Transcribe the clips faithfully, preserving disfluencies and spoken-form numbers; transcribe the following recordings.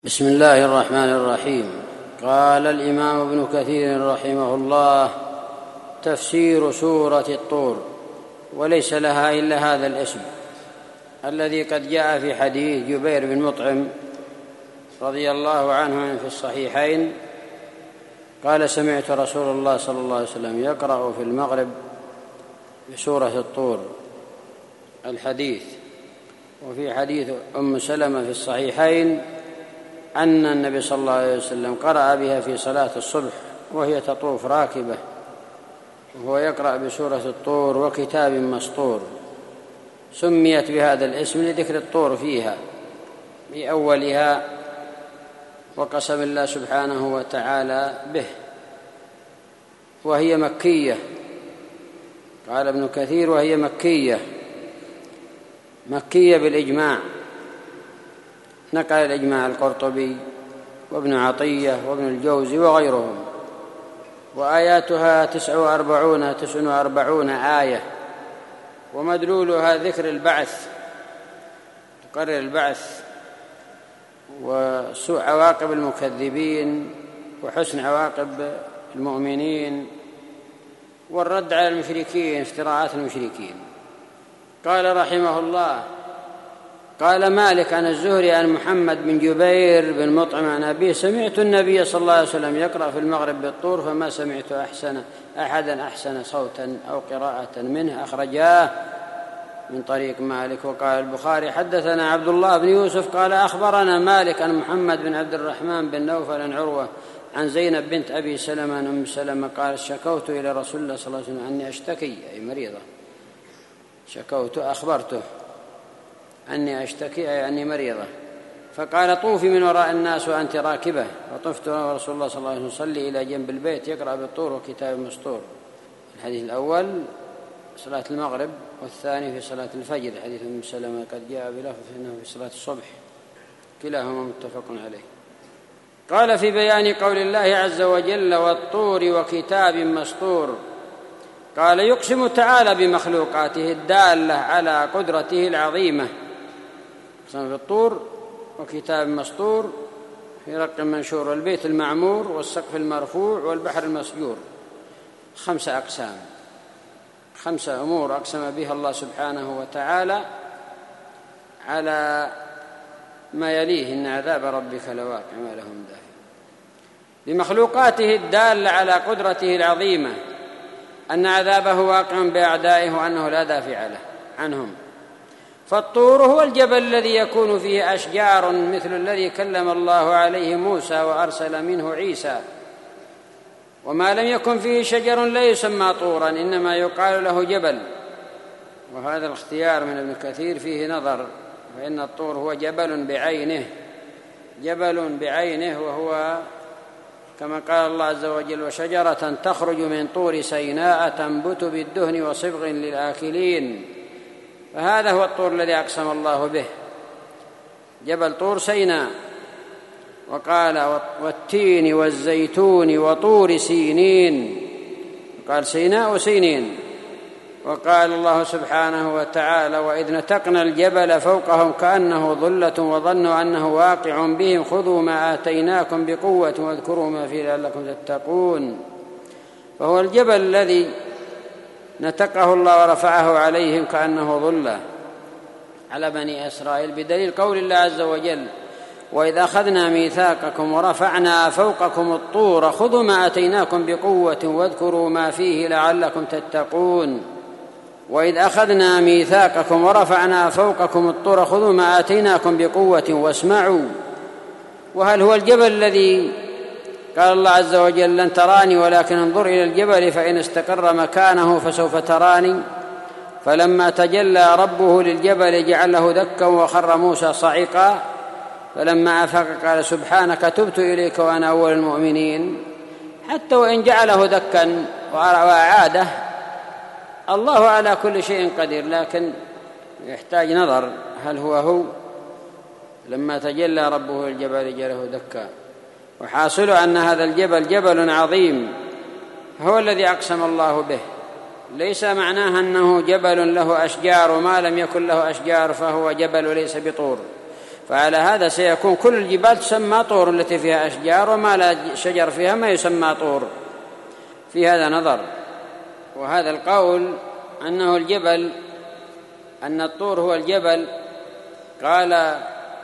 بسم الله الرحمن الرحيم. قال الإمام ابن كثير رحمه الله: تفسير سورة الطور، وليس لها إلا هذا الاسم الذي قد جاء في حديث جبير بن مطعم رضي الله عنه في الصحيحين قال: سمعت رسول الله صلى الله عليه وسلم يقرأ في المغرب بسورة الطور الحديث. وفي حديث أم سلمة في الصحيحين أن النبي صلى الله عليه وسلم قرأ بها في صلاة الصبح وهي تطوف راكبة، وهو يقرأ بسورة الطور وكتاب مسطور. سميت بهذا الاسم لذكر الطور فيها بأولها، وقسم الله سبحانه وتعالى به، وهي مكية. قال ابن كثير: وهي مكية مكية بالإجماع، نقل الإجماع القرطبي وابن عطية وابن الجوزي وغيرهم. وآياتها تسع وأربعون تسع وأربعون آية، ومدلولها ذكر البعث، تقرر البعث وسوء عواقب المكذبين وحسن عواقب المؤمنين، والرد على المشركين، افتراءات المشركين. قال رحمه الله: قال مالك عن الزهري عن محمد بن جبير بن مطعم عن أبيه: سمعت النبي صلى الله عليه وسلم يقرأ في المغرب بالطور، فما سمعت أحسن أحدا أحسن صوتا أو قراءة منه. أخرجاه من طريق مالك. وقال البخاري: حدثنا عبد الله بن يوسف قال: أخبرنا مالك عن محمد بن عبد الرحمن بن نوفل عن عروة عن زينب بنت أبي سلمة عن أم سلمة قال: شكوت إلى رسول الله صلى الله عليه وسلم أني أشتكي، أي مريضة. شكوت أخبرته أني أشتكي، أي أني مريضة. فقال: طوفي من وراء الناس وأنت راكبة. وطفت ورسول الله صلى الله عليه وسلم يصلي إلى جنب البيت يقرأ بالطور وكتاب مسطور. الحديث الأول صلاة المغرب، والثاني في صلاة الفجر، حديث أم سلمة قد جاء بلفظ أنه في صلاة الصبح، كلاهما متفق عليه. قال: في بيان قول الله عز وجل: والطور وكتاب مسطور. قال: يقسم تعالى بمخلوقاته الدالة على قدرته العظيمة. قسم بالطور وكتاب مسطور في رق منشور، والبيت المعمور، والسقف المرفوع، والبحر المسجور. خمسة أقسام، خمسة أمور أقسم بها الله سبحانه وتعالى على ما يليه: إن عذاب ربك لواقع ما لهم دافع. بمخلوقاته الدالة على قدرته العظيمة، أن عذابه واقع بأعدائه وأنه لا دافع له عنهم. فالطور هو الجبل الذي يكون فيه أشجار مثل الذي كلم الله عليه موسى وأرسل منه عيسى. وما لم يكن فيه شجر لا يسمى طورا، إنما يقال له جبل. وهذا الاختيار من ابن كثير فيه نظر، فإن الطور هو جبل بعينه، جبل بعينه، وهو كما قال الله عز وجل: وشجرة تخرج من طور سيناء تنبت بالدهن وصبغ للآكلين. فهذا هو الطور الذي أقسم الله به، جبل طور سيناء. وقال: والتين والزيتون وطور سينين، قال سيناء وسينين. وقال الله سبحانه وتعالى: وإذ نتقنا الجبل فوقهم كأنه ظلة وظنوا أنه واقع بهم خذوا ما آتيناكم بقوة واذكروا ما فيه لعلكم تتقون. فهو الجبل الذي نتقه الله ورفعه عليهم كأنه ظلة على بني إسرائيل، بدليل قول الله عز وجل: وإذ أخذنا ميثاقكم ورفعنا فوقكم الطور خذوا ما آتيناكم بقوة واذكروا ما فيه لعلكم تتقون. وإذ أخذنا ميثاقكم ورفعنا فوقكم الطور خذوا ما آتيناكم بقوة واسمعوا. وهل هو الجبل الذي قال الله عز وجل: لن تراني ولكن انظر إلى الجبل فإن استقر مكانه فسوف تراني؟ فلما تجلى ربه للجبل جعله دكا وخر موسى صعقا. فلما أفاق قال: سبحانك تبت إليك وأنا أول المؤمنين. حتى وإن جعله دكا وأعاده، الله على كل شيء قدير، لكن يحتاج نظر هل هو هو. لما تجلى ربه للجبل جعله دكا. وحاصل أن هذا الجبل جبل عظيم هو الذي أقسم الله به. ليس معناه أنه جبل له أشجار، وما لم يكن له أشجار فهو جبل ليس بطور. فعلى هذا سيكون كل الجبال تسمى طور التي فيها أشجار، وما لا شجر فيها ما يسمى طور. في هذا نظر. وهذا القول أنه الجبل أن الطور هو الجبل قال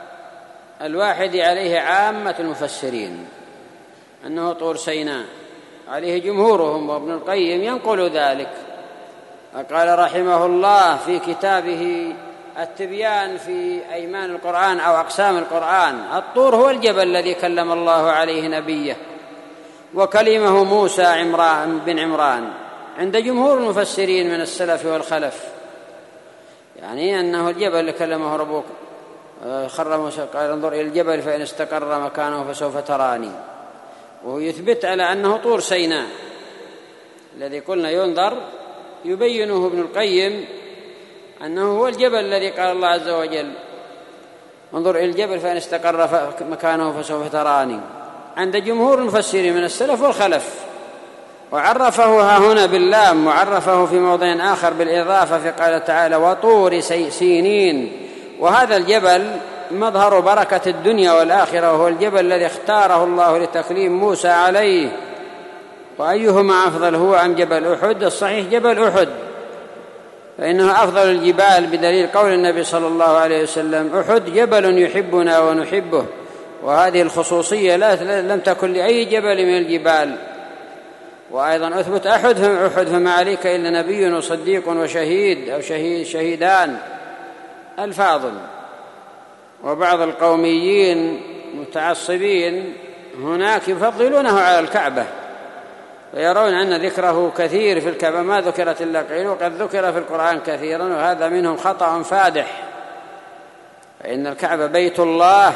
الواحد عليه عامة المفسرين أنه طور سيناء، عليه جمهورهم، وابن القيم ينقل ذلك. قال رحمه الله في كتابه التبيان في أيمان القرآن أو أقسام القرآن: الطور هو الجبل الذي كلم الله عليه نبيه وكلمه موسى عمران بن عمران عند جمهور المفسرين من السلف والخلف، يعني أنه الجبل اللي كلمه ربك خر موسى قال انظر إلى الجبل فإن استقر مكانه فسوف تراني، وهو يثبت على أنه طور سيناء الذي قلنا ينظر، يبينه ابن القيم أنه هو الجبل الذي قال الله عز وجل انظر إلى الجبل فإن استقر مكانه فسوف تراني عند جمهور المفسرين من السلف والخلف. وعرفه ها هنا باللام، وعرفه في موضع آخر بالإضافة في قال تعالى وطور سينين. وهذا الجبل مظهر بركة الدنيا والآخرة، وهو الجبل الذي اختاره الله لتكليم موسى عليه. وأيهما أفضل، هو أم جبل أحد؟ الصحيح جبل أحد، فإنه أفضل الجبال بدليل قول النبي صلى الله عليه وسلم أحد جبل يحبنا ونحبه. وهذه الخصوصية لا لم تكن لأي جبل من الجبال. وأيضا أثبت أحد أحد فما عليك إلا نبي وصديق وشهيد أو شهيد شهيدان الفاضل. وبعض القوميين متعصبين هناك يفضلونه على الكعبة، ويرون أن ذكره كثير في الكعبة، ما ذكرت إلا قليل، وقد ذكر في القرآن كثيرا، وهذا منهم خطأ فادح. فإن الكعبة بيت الله،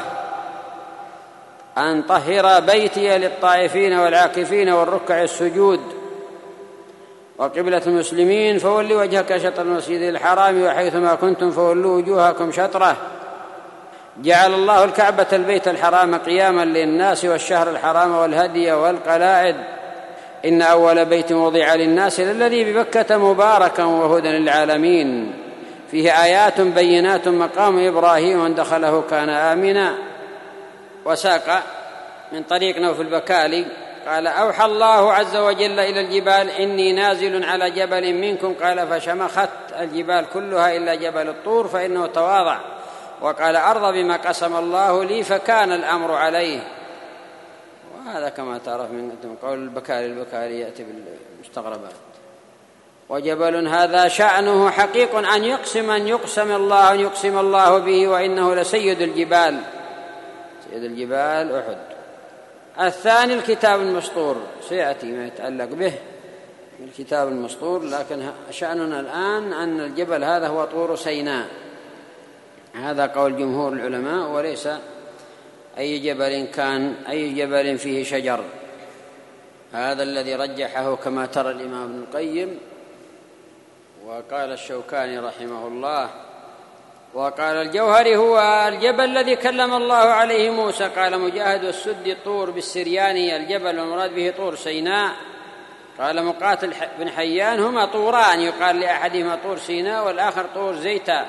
أن طهر بيتي للطائفين والعاكفين والركع السجود. وقبلة المسلمين فولوا وجهك شطر المسجد الحرام وحيثما كنتم فولوا وجوهكم شطره. جعل الله الكعبة البيت الحرام قياما للناس والشهر الحرام والهدي والقلائد. إن أول بيت وضع للناس للذي ببكة مباركا وهدى للعالمين فيه آيات بينات مقام إبراهيم ومن دخله كان آمنا. وساق من طريق نوف البكالي قال أوحى الله عز وجل إلى الجبال إني نازل على جبل منكم، قال فشمخت الجبال كلها إلا جبل الطور فإنه تواضع وقال أرضى بما قسم الله لي فكان الأمر عليه. وهذا كما تعرف من قول البكالي، البكالي يأتي بالمستغربات. وجبل هذا شأنه حقيق أن يقسم أن يقسم الله أن يقسم الله به وإنه لسيد الجبال، سيد الجبال أحد. الثاني الكتاب المسطور، سيأتي ما يتعلق به الكتاب المسطور، لكن شأننا الآن أن الجبل هذا هو طور سيناء. هذا قول جمهور العلماء، وليس أي جبل كان أي جبل فيه شجر. هذا الذي رجحه كما ترى الإمام ابن القيم، وقال الشوكاني رحمه الله. وقال الجوهري هو الجبل الذي كلم الله عليه موسى. قال مجاهد والسدي الطور بالسرياني الجبل والمراد به طور سيناء. قال مقاتل بن حيان هما طوران، يقال لأحدهما طور سيناء والآخر طور زيتا،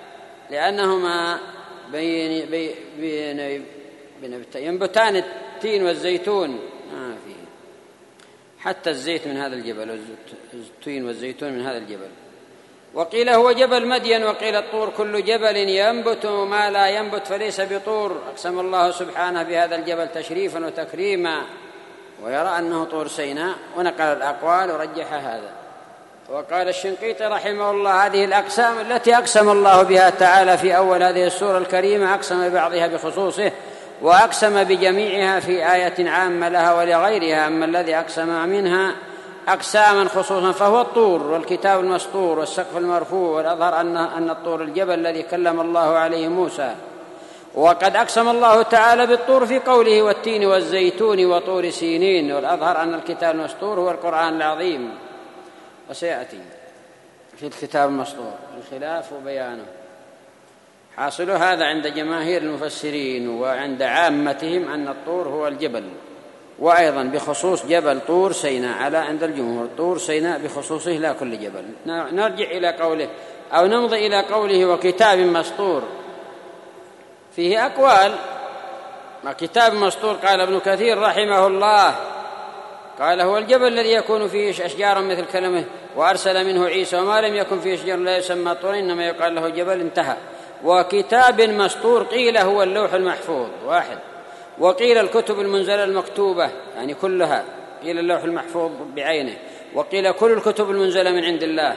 لأنهما بين بين بين ينبتان التين والزيتون آه فيه. حتى الزيت من هذا الجبل، التين والزيتون من هذا الجبل. وقيل هو جبل مدين، وقيل الطور كل جبل ينبت ما لا ينبت فليس بطور. أقسم الله سبحانه بهذا الجبل تشريفا وتكريما، ويرى أنه طور سيناء، ونقل الأقوال ورجح هذا. وقال الشنقيطي رحمه الله هذه الأقسام التي أقسم الله بها تعالى في أول هذه السورة الكريمة أقسم ببعضها بخصوصه وأقسم بجميعها في آية عامة لها ولغيرها. أما الذي أقسم منها أقساما خصوصا فهو الطور والكتاب المسطور والسقف المرفوع، والأظهر أن أن الطور الجبل الذي كلم الله عليه موسى. وقد أقسم الله تعالى بالطور في قوله والتين والزيتون وطور سينين، والأظهر أن الكتاب المسطور هو القرآن العظيم. وسيأتي في الكتاب المسطور الخلاف وبيانه. حاصل هذا عند جماهير المفسرين وعند عامتهم أن الطور هو الجبل، وأيضا بخصوص جبل طور سيناء على عند الجمهور، طور سيناء بخصوصه لا كل جبل. نرجع إلى قوله أو نمضي إلى قوله وكتاب مسطور. فيه أقوال. ما كتاب مسطور قال ابن كثير رحمه الله قال هو الجبل الذي يكون فيه أشجار مثل كلمه وأرسل منه عيسى، وما لم يكن فيه أشجار لا يسمى طور إنما يقال له جبل، انتهى. وكتاب مسطور قيل هو اللوح المحفوظ واحد، وقيل الكتب المنزلة المكتوبة يعني كلها، قيل اللوح المحفوظ بعينه، وقيل كل الكتب المنزلة من عند الله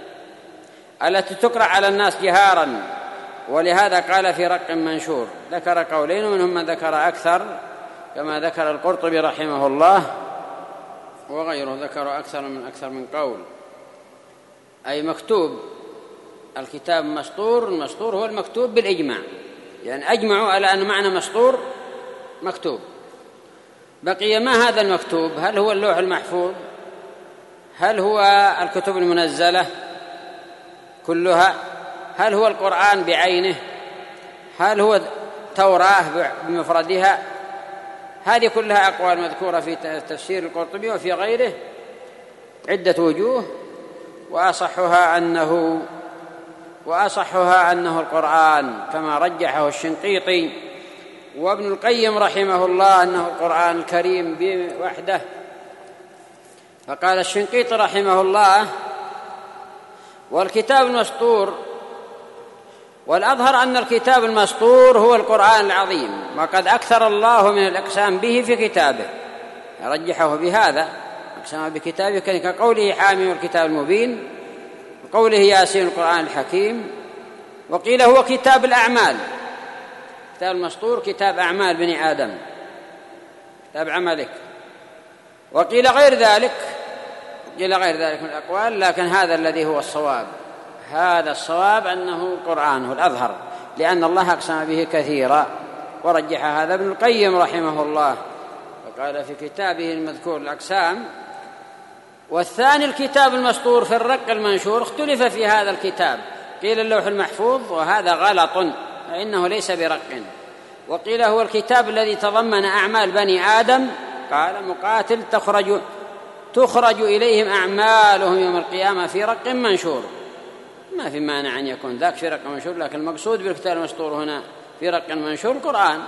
التي تقرأ على الناس جهارا، ولهذا قال في رق منشور. ذكر قولين ومنهم من ذكر أكثر كما ذكر القرطبي رحمه الله وغيره، ذكر أكثر من أكثر من قول، أي مكتوب. الكتاب مسطور، المسطور هو المكتوب بالإجماع، يعني أجمعوا على أن معنى مسطور مكتوب. بقي ما هذا المكتوب؟ هل هو اللوح المحفوظ؟ هل هو الكتب المنزلة كلها؟ هل هو القرآن بعينه؟ هل هو توراة بمفردها؟ هذه كلها أقوال مذكورة في تفسير القرطبي وفي غيره عدة وجوه، وأصحها أنه وأصحها أنه القرآن كما رجحه الشنقيطي وابن القيم رحمه الله أنه القرآن الكريم بوحده. فقال الشنقيطي رحمه الله والكتاب المسطور، والأظهر أن الكتاب المسطور هو القرآن العظيم، وقد أكثر الله من الإقسام به في كتابه، رجحه بهذا أقسم بكتابه كقوله حامي والكتاب المبين، وقوله ياسين القرآن الحكيم. وقيل هو كتاب الأعمال، كتاب المسطور كتاب أعمال بني آدم، كتاب عملك. وقيل غير ذلك، قيل غير ذلك من الأقوال، لكن هذا الذي هو الصواب، هذا الصواب أنه القرآن هو الأظهر، لأن الله أقسم به كثيرا، ورجح هذا ابن القيم رحمه الله وقال في كتابه المذكور الأقسام. والثاني الكتاب المسطور في الرق المنشور، اختلف في هذا الكتاب، قيل اللوح المحفوظ وهذا غلط فإنه ليس برق، وقيل هو الكتاب الذي تضمن أعمال بني آدم، قال مقاتل تخرج تخرج إليهم أعمالهم يوم القيامة في رق منشور. ما في مانع أن يكون ذاك في رق منشور، لكن المقصود بالكتاب المسطور هنا في رق منشور القرآن.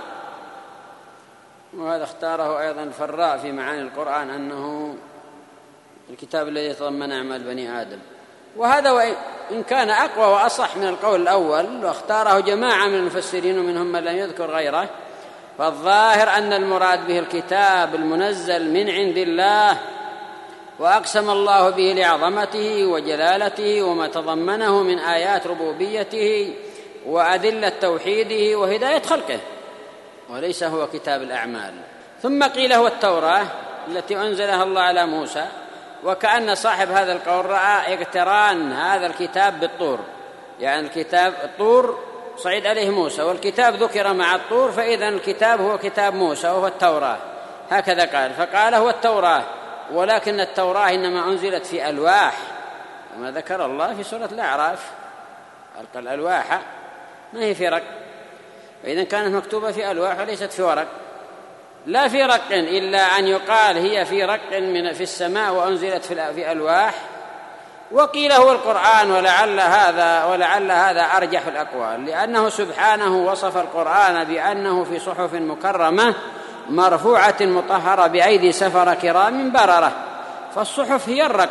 وهذا اختاره أيضا الفراء في معاني القرآن أنه الكتاب الذي يتضمن أعمال بني آدم. وهذا وإن كان أقوى وأصح من القول الأول، واختاره جماعة من المفسرين ومنهم من لم يذكر غيره، فالظاهر أن المراد به الكتاب المنزل من عند الله، وأقسم الله به لعظمته وجلالته وما تضمنه من آيات ربوبيته وأدلة توحيده وهداية خلقه، وليس هو كتاب الأعمال. ثم قيل هو التوراة التي أنزلها الله على موسى، وكأن صاحب هذا القول رأى اقتران هذا الكتاب بالطور، يعني الكتاب الطور صعد عليه موسى والكتاب ذكر مع الطور، فإذا الكتاب هو كتاب موسى وهو التوراة، هكذا قال. فقال هو التوراة، ولكن التوراة إنما أنزلت في ألواح، كما ذكر الله في سورة الأعراف ألقى الألواح ما هي في رق، فإذا كانت مكتوبة في ألواح وليست في ورق، لا في رق، إلا أن يقال هي في رق من في السماء وأنزلت في ألواح. وقيل هو القرآن، ولعل هذا ولعل هذا أرجح الأقوال، لأنه سبحانه وصف القرآن بأنه في صحف مكرمة مرفوعة مطهرة بأيدي سفرة كرام بررة، فالصحف هي الرق،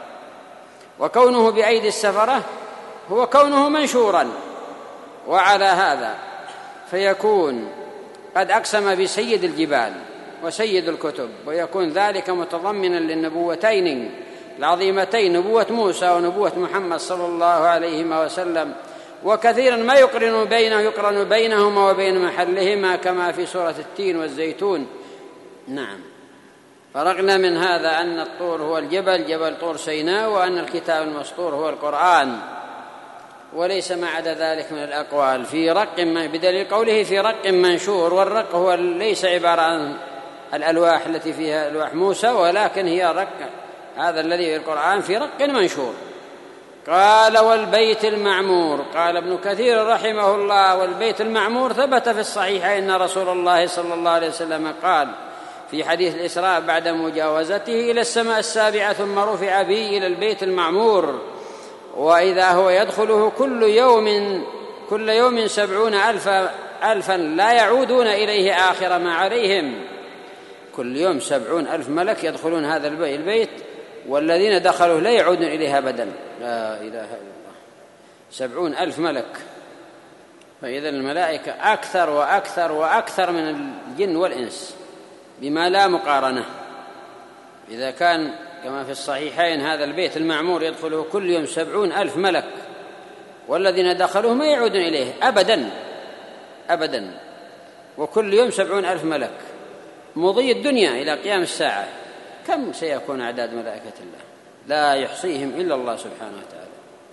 وكونه بأيدي السفرة هو كونه منشورا. وعلى هذا فيكون قد أقسم بسيد الجبال وسيد الكتب، ويكون ذلك متضمنا للنبوتين العظيمتين، نبوة موسى ونبوة محمد صلى الله عليه وسلم. وكثيرا ما يقرن بينه يقرن بينهما وبين محلهما كما في سورة التين والزيتون. نعم. فرغنا من هذا أن الطور هو الجبل جبل طور سيناء، وأن الكتاب المسطور هو القرآن، وليس ما عدا ذلك من الأقوال في رق، بدليل قوله في رق منشور، والرق هو ليس عبارة عن الألواح التي فيها ألواح موسى، ولكن هي رق، هذا الذي في القرآن في رق منشور. قال والبيت المعمور، قال ابن كثير رحمه الله والبيت المعمور ثبت في الصحيحين أن رسول الله صلى الله عليه وسلم قال في حديث الإسراء بعد مجاوزته إلى السماء السابعة ثم رفع بي إلى البيت المعمور، وإذا هو يدخله كل يوم كل يوم سبعون ألف ألفا لا يعودون إليه آخر ما عليهم. كل يوم سبعون ألف ملك يدخلون هذا البيت والذين دخلوا لا يعودون إليه أبدا. لا إله إلا الله، سبعون ألف ملك. فإذا الملائكة أكثر وأكثر وأكثر من الجن والإنس بما لا مقارنة. إذا كان كما في الصحيحين هذا البيت المعمور يدخله كل يوم سبعون ألف ملك والذين دخلوه ما يعودون إليه أبدا أبدا، وكل يوم سبعون ألف ملك، مضي الدنيا إلى قيام الساعة. كم سيكون أعداد ملائكة الله؟ لا يحصيهم إلا الله سبحانه وتعالى.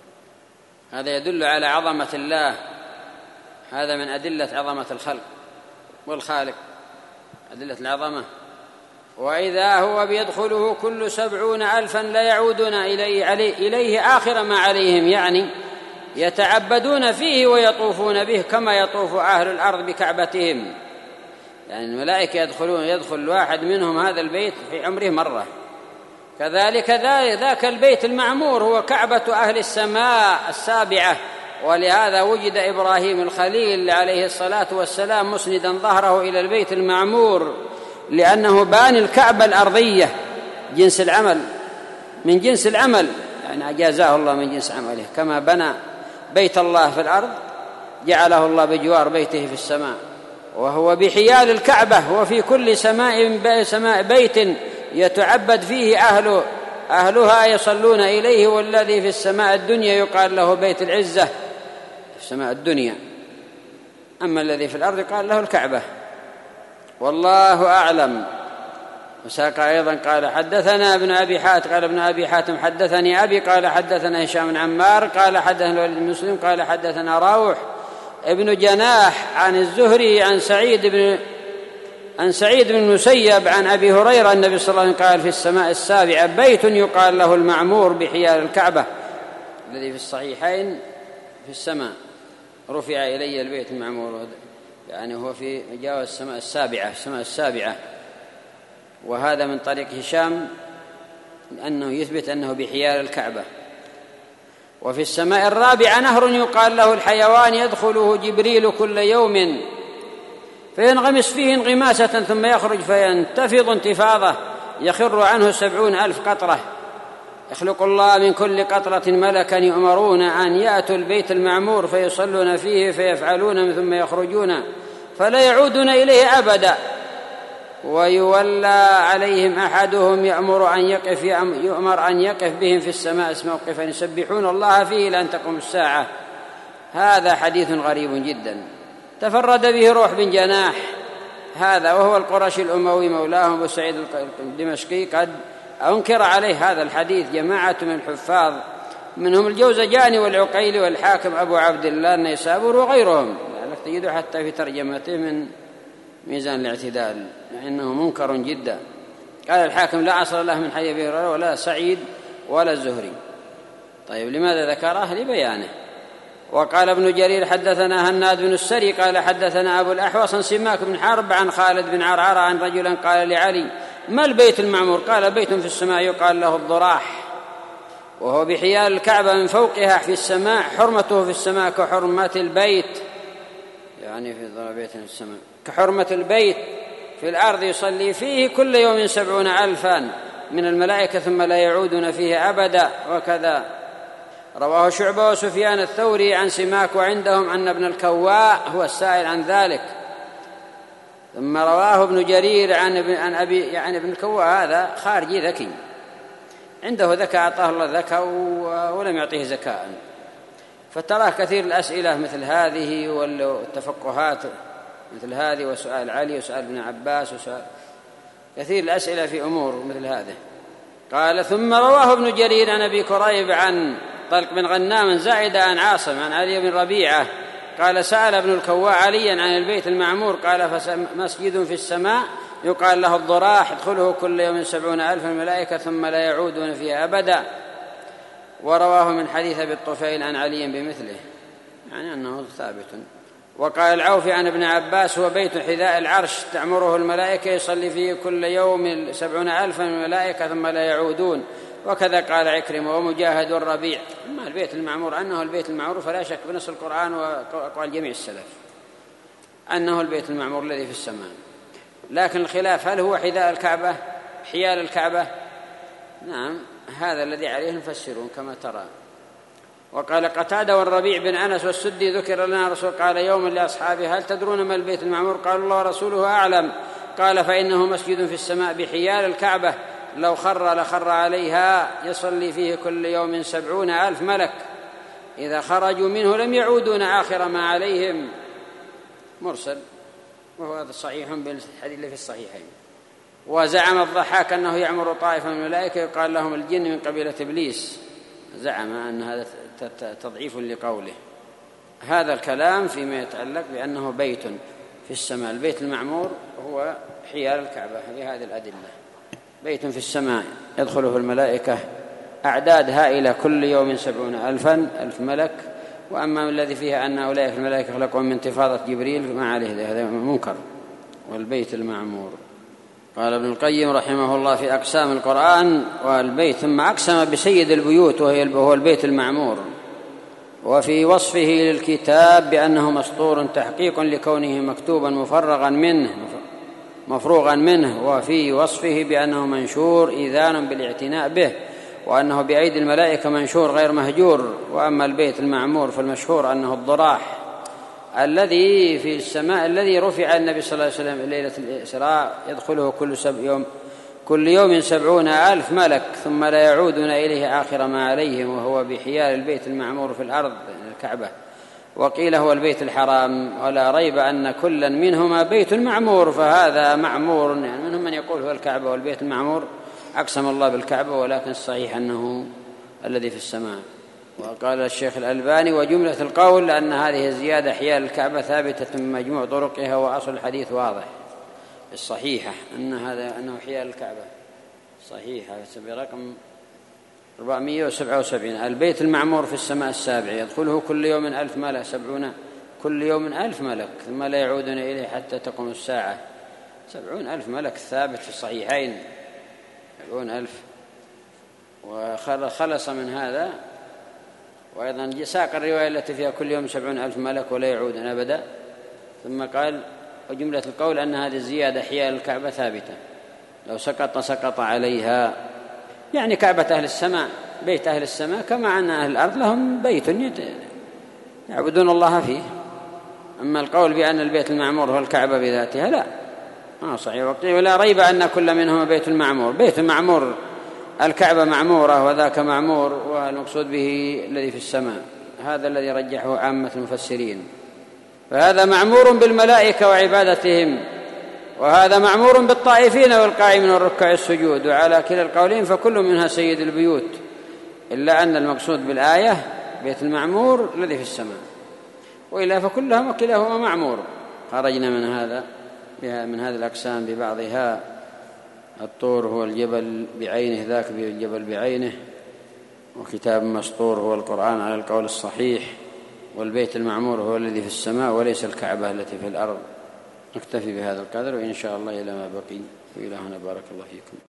هذا يدل على عظمة الله، هذا من أدلة عظمة الخلق والخالق، أدلة العظمة. وإذا هو بيدخله كل سبعون ألفا لا يعودون إليه, عليه إليه آخر ما عليهم، يعني يتعبدون فيه ويطوفون به كما يطوف أهل الأرض بكعبتهم. يعني الملائكة يدخلون يدخل واحد منهم هذا البيت في عمره مرة. كذلك ذاك البيت المعمور هو كعبة أهل السماء السابعة، ولهذا وجد إبراهيم الخليل عليه الصلاة والسلام مسندا ظهره إلى البيت المعمور، لأنه باني الكعبة الأرضية جنس العمل، من جنس العمل، يعني أجازاه الله من جنس عمله. كما بنى بيت الله في الأرض جعله الله بجوار بيته في السماء، وهو بحيال الكعبة، وفي كل سماء سماء بيت يتعبد فيه أهل أهلها يصلون إليه، والذي في السماء الدنيا يقال له بيت العزة في السماء الدنيا، أما الذي في الأرض يقال له الكعبة، والله أعلم. وساق أيضا قال حدثنا ابن أبي حاتم قال ابن أبي حاتم حدثني أبي قال حدثنا هشام بن عمار قال حدثنا مسلم قال حدثنا راوح ابن جناح عن الزهري عن سعيد بن عن سعيد بن المسيب عن أبي هريرة النبي صلى الله عليه وسلم قال في السماء السابعة بيت يقال له المعمور بحيال الكعبة الذي في الصحيحين في السماء، رفع إلي البيت المعمور، يعني هو في مجاوز السماء السابعة السماء السابعة. وهذا من طريق هشام أنه يثبت أنه بحيال الكعبة. وفي السماء الرابعة نهر يقال له الحيوان يدخله جبريل كل يوم فينغمس فيه انغماسة ثم يخرج فينتفض انتفاضة يخر عنه سبعون ألف قطرة. يخلق الله من كل قطرة ملكا يؤمرون أن يأتوا البيت المعمور فيصلون فيه فيفعلون ثم يخرجون فلا يعودون إليه أبدا. ويولى عليهم أحدهم يأمر أن يقف يؤمر أن يقف بهم في السماء موقفا يسبحون الله فيه إلى أن تقوم الساعة. هذا حديث غريب جدا تفرد به روح بن جناح هذا، وهو القرشي الأموي مولاهم أبو سعيد الدمشقي. قد أنكر عليه هذا الحديث جماعة من الحفاظ منهم الجوزجاني والعقيلي والحاكم أبو عبد الله النيسابوري وغيرهم، يعني تجده حتى في ترجمته من ميزان الاعتدال لأنه منكر جدا. قال الحاكم لا أصل له من حديث أبي هريرة ولا سعيد ولا الزهري. طيب لماذا ذكره؟ لبيانه. وقال ابن جرير حدثنا هناد بن السري قال حدثنا أبو الأحوص عن سماك بن حرب عن خالد بن عرعر عن رجلا قال لعلي ما البيت المعمور؟ قال بيت في السماء يقال له الضراح، وهو بحيال الكعبة من فوقها في السماء، حرمته في السماء كحرمة البيت، يعني في بيت في السماء كحرمة البيت في الأرض يصلي فيه كل يوم سبعون ألفا من الملائكة ثم لا يعودون فيه أبدا. وكذا رواه شعبة وسفيان الثوري عن سماك وعندهم أن ابن الكواء هو السائل عن ذلك. ثم رواه ابن جرير عن ابن عن أبي يعني ابن الكواء هذا خارجي ذكي عنده ذكاء أعطاه الله ذكاء ولم يعطيه ذكاء، فتراه كثير الأسئلة مثل هذه والتفقهات مثل هذه وسؤال علي وسؤال ابن عباس وسؤال كثير الأسئلة في أمور مثل هذه. قال ثم رواه ابن جرير عن أبي كريب عن طلق بن غنام زائدة عن عاصم عن علي بن ربيعة قال سأل ابن الكواء عليا عن البيت المعمور قال مسجد في السماء يقال له الضراح يدخله كل يوم سبعون ألف الملائكة ثم لا يعودون فيها أبدا. ورواه من حديث أبي الطفيل عن علي بمثله، يعني أنه ثابت. وقال العوفي عن ابن عباس هو بيت حذاء العرش تعمره الملائكة يصلي فيه كل يوم سبعون ألفا الملائكة ثم لا يعودون. وكذا قال عكرمة ومجاهد والربيع. أما البيت المعمور أنه البيت المعمور فلا شك بنص القرآن وأقوال جميع السلف. أنه البيت المعمور الذي في السماء. لكن الخلاف هل هو حذاء الكعبة حيال الكعبة؟ نعم، هذا الذي عليه المفسرون كما ترى. وقال قتادة والربيع بن أنس والسدي ذكر لنا رسول قال يوما لأصحابه هل تدرون ما البيت المعمور؟ قال الله ورسوله أعلم. قال فإنه مسجد في السماء بحيال الكعبة لو خر لخر عليها يصلي فيه كل يوم سبعون ألف ملك إذا خرجوا منه لم يعودون آخر ما عليهم. مرسل، وهو صحيح بالحديث في الصحيحين. وزعم الضحاك أنه يعمر طائفة من الملائكة يقال لهم الجن من قبيلة إبليس، زعم أن هذا تضعيف لقوله. هذا الكلام فيما يتعلق بأنه بيت في السماء. البيت المعمور هو حيال الكعبة بهذه الأدلة، بيت في السماء يدخله الملائكة أعداد هائلة كل يوم سبعون ألفا ألف ملك. وأما الذي فيها أن أولئك الملائكة خلقوا من انتفاضة جبريل ما عليه، هذا منكر. والبيت المعمور قال ابن القيم رحمه الله في أقسام القرآن والبيت، ثم أقسم بسيد البيوت وهو البيت المعمور، وفي وصفه للكتاب بأنه مسطور تحقيق لكونه مكتوبا مفرغا منه مفروغا منه، وفي وصفه بأنه منشور إذان بالاعتناء به، وأنه بأيدي الملائكة منشور غير مهجور. وأما البيت المعمور فالمشهور أنه الضراح الذي في السماء الذي رفع النبي صلى الله عليه وسلم ليلة الإسراء يدخله كل سبع يوم كل يوم سبعون ألف ملك ثم لا يعودون إليه آخر ما عليهم، وهو بحيال البيت المعمور في الأرض الكعبة. وقيل هو البيت الحرام، ولا ريب أن كلا منهما بيت معمور، فهذا معمور يعني منهم من يقول هو الكعبة والبيت المعمور أقسم الله بالكعبة، ولكن الصحيح أنه الذي في السماء. وقال الشيخ الألباني وجملة القول أن هذه الزيادة حيال الكعبة ثابتة من مجموع طرقها، وأصل الحديث واضح الصحيحة أن هذا أنه حيال الكعبة صحيحة برقم أربعمائة وسبعة وسبعين. البيت المعمور في السماء السابع يدخله كل يوم ألف ملك سبعون كل يوم ألف ملك ثم لا يعودون إليه حتى تقوم الساعة. سبعون ألف ملك ثابت في الصحيحين، سبعون ألف. وخلص من هذا وأيضا ساق الرواية التي فيها كل يوم سبعون ألف ملك ولا يعودون أبدا. ثم قال وجملة القول أن هذه الزيادة حيال الكعبة ثابتة، لو سقط سقط عليها، يعني كعبة أهل السماء بيت أهل السماء كما أن أهل الأرض لهم بيت يعبدون الله فيه. أما القول بأن البيت المعمور هو الكعبة بذاتها لا، ما صحيح. ولا ريب أن كل منهما بيت معمور. بيت معمور الكعبة معمورة وذاك معمور، والمقصود به الذي في السماء، هذا الذي رجحه عامة المفسرين. فهذا معمور بالملائكة وعبادتهم، وهذا معمور بالطائفين والقائمين والركع السجود، وعلى كلا القولين فكل منها سيد البيوت، إلا أن المقصود بالآية بيت المعمور الذي في السماء، وإلا فكلها وكلاهما معمور. خرجنا من هذا من هذه الأقسام ببعضها. الطور هو الجبل بعينه، ذاك الجبل بعينه، وكتاب مسطور هو القرآن على القول الصحيح، والبيت المعمور هو الذي في السماء وليس الكعبة التي في الأرض. نكتفي بهذا القدر، وإن شاء الله إلى ما بقي، وإلى هنا بارك الله فيكم.